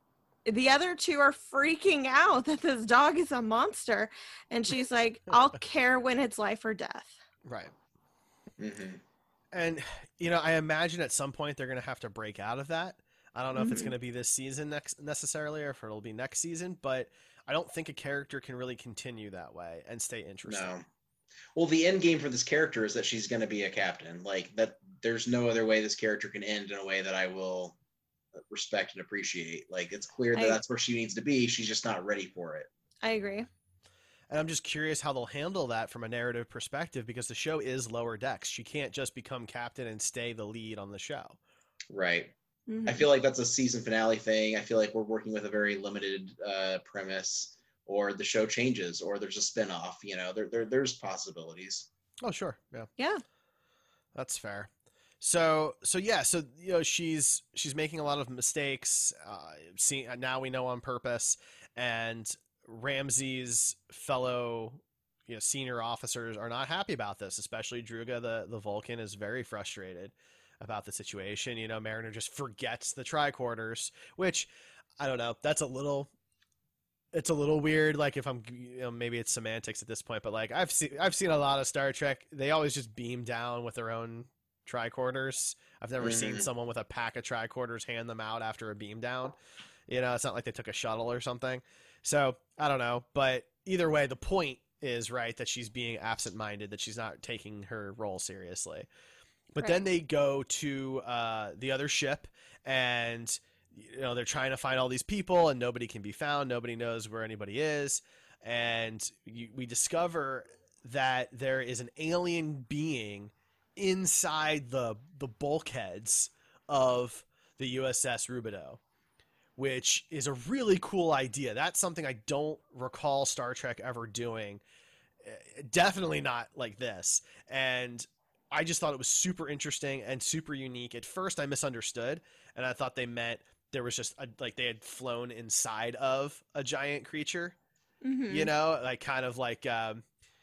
the other two are freaking out that this dog is a monster, and she's like, "I'll care when it's life or death." Right. Mm-hmm. And, you know, I imagine at some point they're going to have to break out of that. I don't know if it's Mhm. going to be this season next necessarily or if it'll be next season, but I don't think a character can really continue that way and stay interesting. No. Well, the end game for this character is that she's going to be a captain. Like that, there's no other way this character can end in a way that I will respect and appreciate. Like it's clear that I- that's where she needs to be. She's just not ready for it. I agree. And I'm just curious how they'll handle that from a narrative perspective because the show is Lower Decks. She can't just become captain and stay the lead on the show. Right. Mhm. I feel like that's a season finale thing. I feel like we're working with a very limited uh, premise, or the show changes, or there's a spinoff. You know, there, there there's possibilities. Oh, sure. Yeah. Yeah. That's fair. So, so yeah, so you know, she's she's making a lot of mistakes. Uh, see, now we know on purpose, and Ramsey's fellow, you know, senior officers are not happy about this. Especially Druga, the the Vulcan, is very frustrated about the situation. You know, Mariner just forgets the tricorders, which I don't know. That's a little. It's a little weird. Like if I'm, you know, maybe it's semantics at this point, but like I've seen I've seen a lot of Star Trek. They always just beam down with their own tricorders. I've never seen Mhm. someone with a pack of tricorders hand them out after a beam down. You know, it's not like they took a shuttle or something. So I don't know, but either way, the point is right that she's being absent-minded, that she's not taking her role seriously. But then Right. they go to uh, the other ship, and you know they're trying to find all these people, and nobody can be found. Nobody knows where anybody is, and you, we discover that there is an alien being inside the the bulkheads of the U S S Rubidoux, which is a really cool idea. That's something I don't recall Star Trek ever doing. Eh, Definitely not like this. And I just thought it was super interesting and super unique. At first, I misunderstood, and I thought they meant there was just a, like they had flown inside of a giant creature. Mhm. You know, like kind of like um,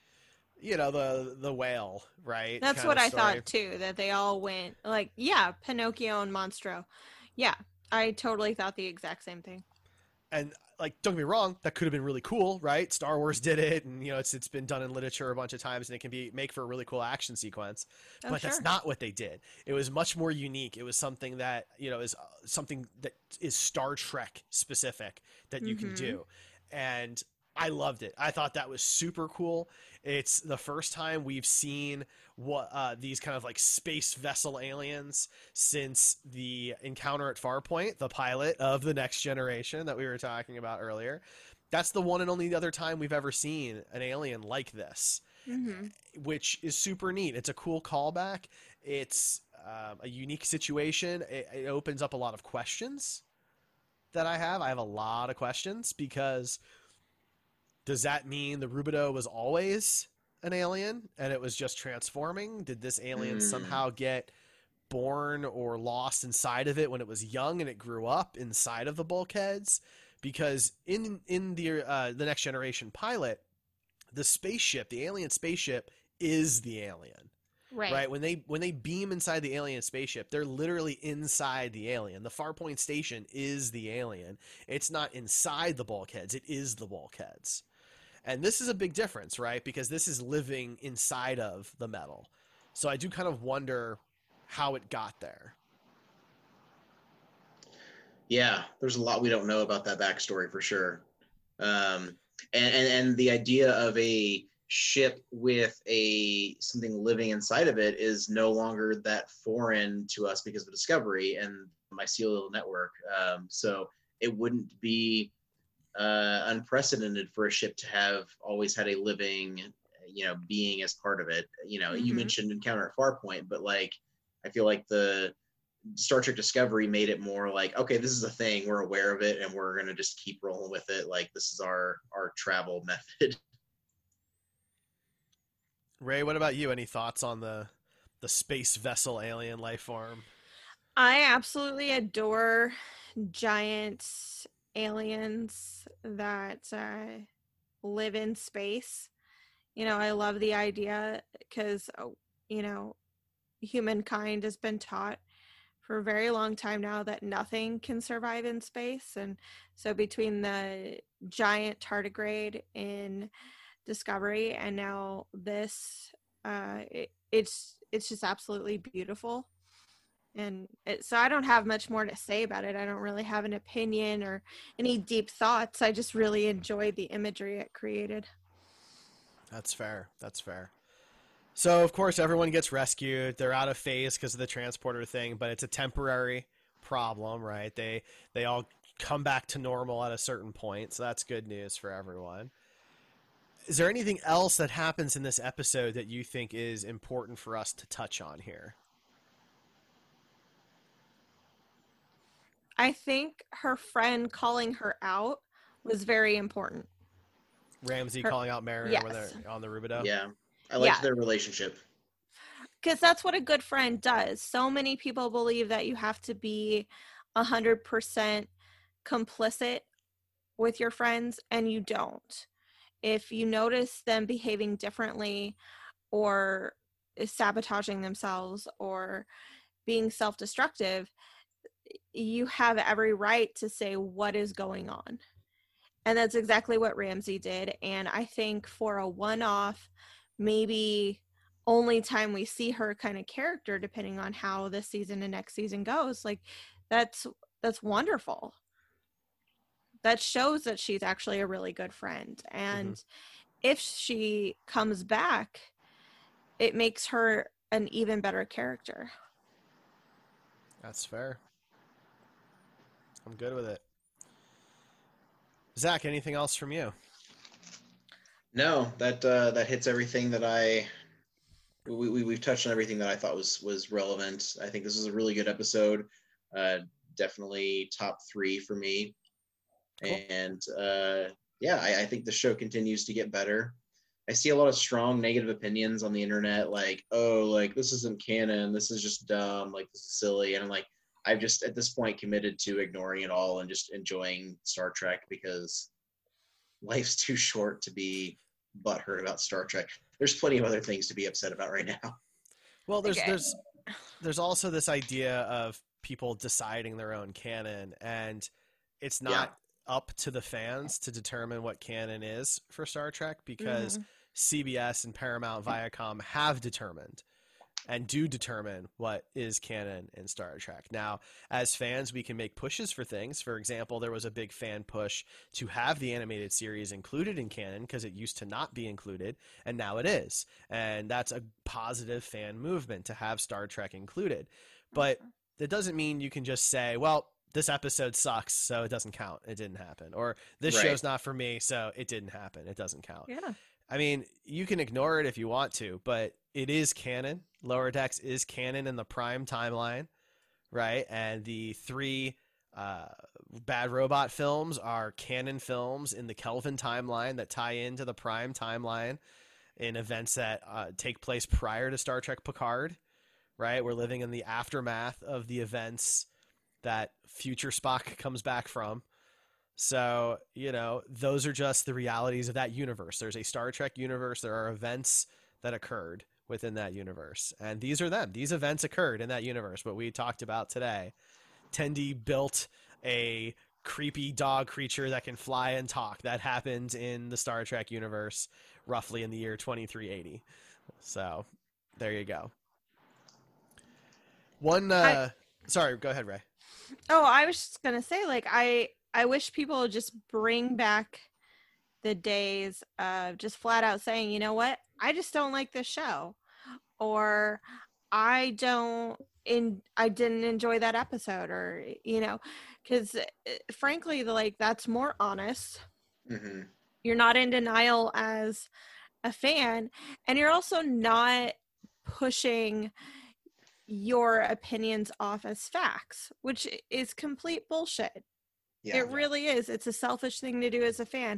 you know the the whale, right? That's kind what of I story. thought too, that they all went like, yeah, Pinocchio and Monstro. Yeah, I totally thought the exact same thing. And like, don't get me wrong, that could have been really cool, right? Star Wars did it, and you know, it's it's been done in literature a bunch of times, and it can be make for a really cool action sequence. Oh, But sure. that's not what they did. It was much more unique. It was something that you know is uh, something that is Star Trek specific that you can Mhm. do, and I loved it. I thought that was super cool. It's the first time we've seen what uh, these kind of like space vessel aliens since the encounter at Farpoint, the pilot of The Next Generation that we were talking about earlier. That's the one and only other time we've ever seen an alien like this, Mhm. which is super neat. It's a cool callback. It's um, a unique situation. It, it opens up a lot of questions that I have. I have a lot of questions because does that mean the Rubidoux was always an alien and it was just transforming? Did this alien Mm. somehow get born or lost inside of it when it was young and it grew up inside of the bulkheads? Because in in the uh, the Next Generation pilot, the spaceship, the alien spaceship, is the alien. Right. Right. When they when they beam inside the alien spaceship, they're literally inside the alien. The Farpoint station is the alien. It's not inside the bulkheads. It is the bulkheads. And this is a big difference, right? Because this is living inside of the metal. So I do kind of wonder how it got there. Yeah, there's a lot we don't know about that backstory for sure. Um, and, and and the idea of a ship with a something living inside of it is no longer that foreign to us because of Discovery and the mycelial network. Um, so it wouldn't be uh, unprecedented for a ship to have always had a living, you know, being as part of it. You know, Mm-hmm. you mentioned Encounter at Farpoint, but like, I feel like the Star Trek Discovery made it more like, okay, this is a thing, we're aware of it, and we're gonna just keep rolling with it. Like, this is our our travel method. Ray, what about you? Any thoughts on the the space vessel alien life form? I absolutely adore giant aliens that uh, live in space. You know, I love the idea because, you know, humankind has been taught for a very long time now that nothing can survive in space. And so between the giant tardigrade in Discovery and now this, uh, it, it's it's just absolutely beautiful. And it, so I don't have much more to say about it. I don't really have an opinion or any deep thoughts. I just really enjoyed the imagery it created. That's fair. That's fair. So, of course, everyone gets rescued. They're out of phase because of the transporter thing, but it's a temporary problem, right? They they all come back to normal at a certain point, so that's good news for everyone. Is there anything else that happens in this episode that you think is important for us to touch on here? I think her friend calling her out was very important. Ramsey Her, calling out Mariner yes. when they're on the Rubidoux? Yeah, I liked Yeah. their relationship. Because that's what a good friend does. So many people believe that you have to be one hundred percent complicit with your friends, and you don't. If you notice them behaving differently or sabotaging themselves or being self-destructive, you have every right to say what is going on. And that's exactly what Ramsey did. And I think for a one-off, maybe only time we see her kind of character, depending on how this season and next season goes, like that's that's wonderful. That shows that she's actually a really good friend. And mm-hmm. if she comes back, it makes her an even better character. That's fair. I'm good with it. Zach, anything else from you? No, that uh, that hits everything that I we, we we've touched on everything that I thought was was relevant. I think this is a really good episode. Uh, definitely top three for me. Cool. And uh, yeah, I, I think the show continues to get better. I see a lot of strong negative opinions on the internet, like, oh, like this isn't canon, this is just dumb, like this is silly, and I'm like, I've just at this point committed to ignoring it all and just enjoying Star Trek because life's too short to be butthurt about Star Trek. There's plenty of other things to be upset about right now. Well, there's okay. there's there's also this idea of people deciding their own canon, and it's not yeah. up to the fans to determine what canon is for Star Trek because mm-hmm. C B S and Paramount Viacom have determined and do determine what is canon in Star Trek. Now, as fans, we can make pushes for things. For example, there was a big fan push to have the animated series included in canon because it used to not be included, and now it is. And that's a positive fan movement to have Star Trek included. But that doesn't mean you can just say, well, this episode sucks, so it doesn't count. It didn't happen. Or this right. show's not for me, so it didn't happen. It doesn't count. Yeah. I mean, you can ignore it if you want to, but it is canon. Lower Decks is canon in the Prime timeline, right? And the three uh, Bad Robot films are canon films in the Kelvin timeline that tie into the Prime timeline in events that uh, take place prior to Star Trek Picard, right? We're living in the aftermath of the events that future Spock comes back from. So, you know, those are just the realities of that universe. There's a Star Trek universe. There are events that occurred within that universe. And these are them. These events occurred in that universe, what we talked about today. Tendi built a creepy dog creature that can fly and talk. That happened in the Star Trek universe roughly in the year twenty-three eighty. So, there you go. One, uh, I, sorry, go ahead, Ray. Oh, I was just going to say, like, I... I wish people would just bring back the days of just flat out saying, you know what, I just don't like this show, or I don't in I didn't enjoy that episode, or you know, because frankly, the like that's more honest. Mm-hmm. You're not in denial as a fan, and you're also not pushing your opinions off as facts, which is complete bullshit. Yeah, It really is. It's a selfish thing to do as a fan.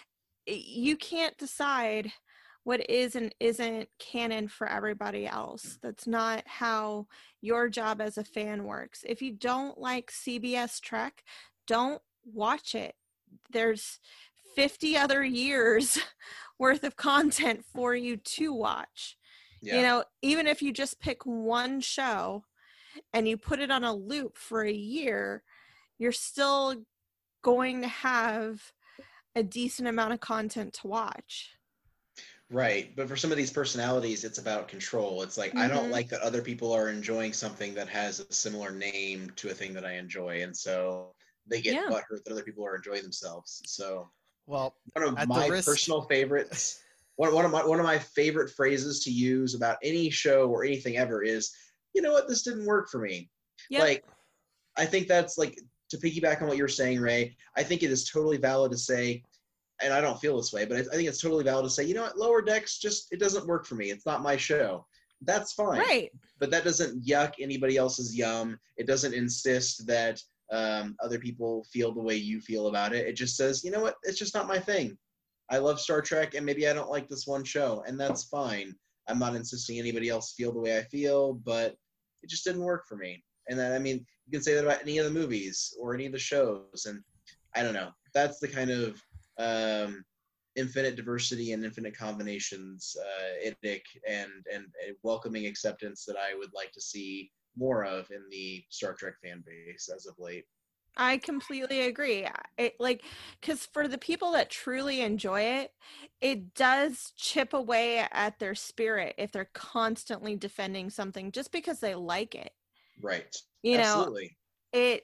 You can't decide what is and isn't canon for everybody else. That's not how your job as a fan works. If you don't like C B S Trek, don't watch it. There's fifty other years worth of content for you to watch. yeah. You know, even if you just pick one show and you put it on a loop for a year, you're still going to have a decent amount of content to watch. Right. But for some of these personalities, it's about control. It's like, mm-hmm. I don't like that other people are enjoying something that has a similar name to a thing that I enjoy. And so they get yeah. butthurt that other people are enjoying themselves. So well, one of my risk... personal favorites, one, one of my one of my favorite phrases to use about any show or anything ever is, you know what, this didn't work for me. Yep. Like, I think that's like, to piggyback on what you're saying, Ray, I think it is totally valid to say, and I don't feel this way, but I think it's totally valid to say, you know what, Lower Decks, just, it doesn't work for me. It's not my show. That's fine. Right. But that doesn't yuck anybody else's yum. It doesn't insist that um, other people feel the way you feel about it. It just says, you know what, it's just not my thing. I love Star Trek, and maybe I don't like this one show, and that's fine. I'm not insisting anybody else feel the way I feel, but it just didn't work for me. And then, I mean, you can say that about any of the movies or any of the shows. And I don't know. That's the kind of um, infinite diversity and infinite combinations, uh, idic and, and and welcoming acceptance that I would like to see more of in the Star Trek fan base as of late. I completely agree. It, like, because for the people that truly enjoy it, it does chip away at their spirit if they're constantly defending something just because they like it. Right. You Absolutely. know, it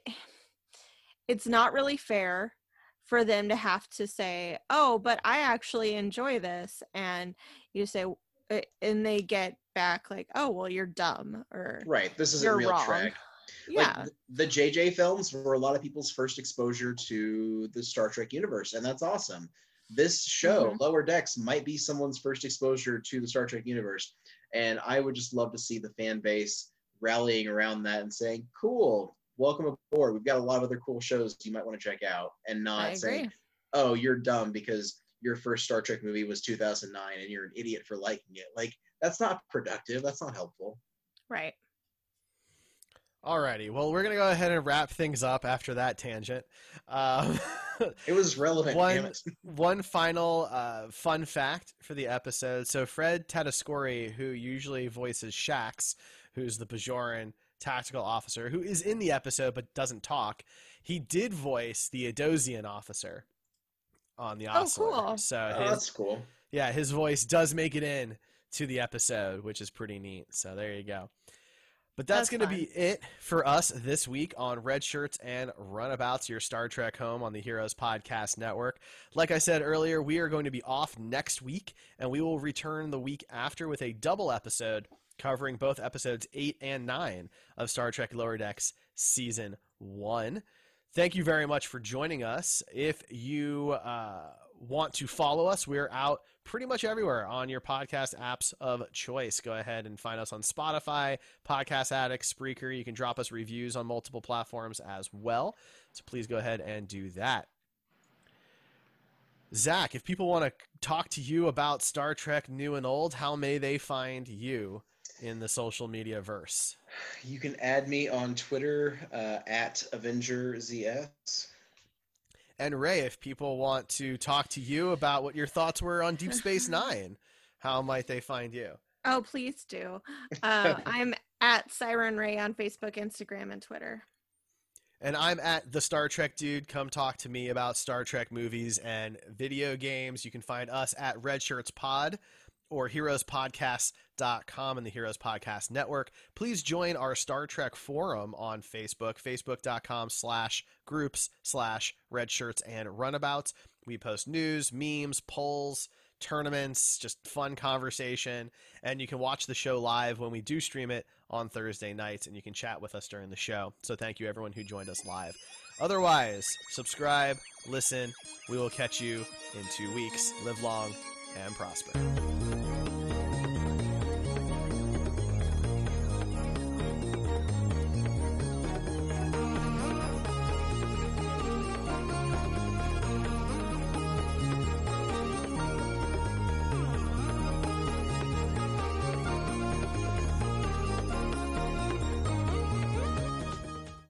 it's not really fair for them to have to say, oh, but I actually enjoy this. And you say, and they get back like, oh, well, you're dumb. Or right. This isn't real wrong. Trek. Yeah. Like, the J J films were a lot of people's first exposure to the Star Trek universe, and that's awesome. This show, mm-hmm. Lower Decks, might be someone's first exposure to the Star Trek universe. And I would just love to see the fan base rallying around that and saying, cool, welcome aboard. We've got a lot of other cool shows you might want to check out, and not saying, oh, you're dumb because your first Star Trek movie was two thousand nine and you're an idiot for liking it. Like, that's not productive. That's not helpful. Right. Alrighty. Well, we're going to go ahead and wrap things up after that tangent. Um, it was relevant. One, damn it. one final uh, fun fact for the episode. So Fred Tatasciore, who usually voices Shax, who's the Bajoran tactical officer, who is in the episode but doesn't talk, he did voice the Adosian officer on the Osler. Oh, cool. So oh, his, that's cool. Yeah, his voice does make it in to the episode, which is pretty neat. So there you go. But that's, that's going to be it for us this week on Red Shirts and Runabouts, your Star Trek home on the Heroes Podcast Network. Like I said earlier, we are going to be off next week, and we will return the week after with a double episode covering both episodes eight and nine of Star Trek Lower Decks Season one. Thank you very much for joining us. If you uh, want to follow us, we're out pretty much everywhere on your podcast apps of choice. Go ahead and find us on Spotify, Podcast Addict, Spreaker. You can drop us reviews on multiple platforms as well. So please go ahead and do that. Zach, if people want to talk to you about Star Trek New and Old, how may they find you in the social media verse? You can add me on Twitter uh, at AvengerZS. And Ray, if people want to talk to you about what your thoughts were on Deep Space Nine, how might they find you? Oh, please do. Uh, I'm at Siren Ray on Facebook, Instagram, and Twitter. And I'm at the Star Trek Dude. Come talk to me about Star Trek movies and video games. You can find us at Red Shirts Pod or heroes podcast dot com and the Heroes Podcast Network. Please join our Star Trek forum on Facebook, facebook dot com slash groups slash red shirts and runabouts. We post news, memes, polls, tournaments, just fun conversation. And you can watch the show live when we do stream it on Thursday nights, and you can chat with us during the show. So thank you, everyone who joined us live. Otherwise, subscribe, listen. We will catch you in two weeks. Live long and prosper.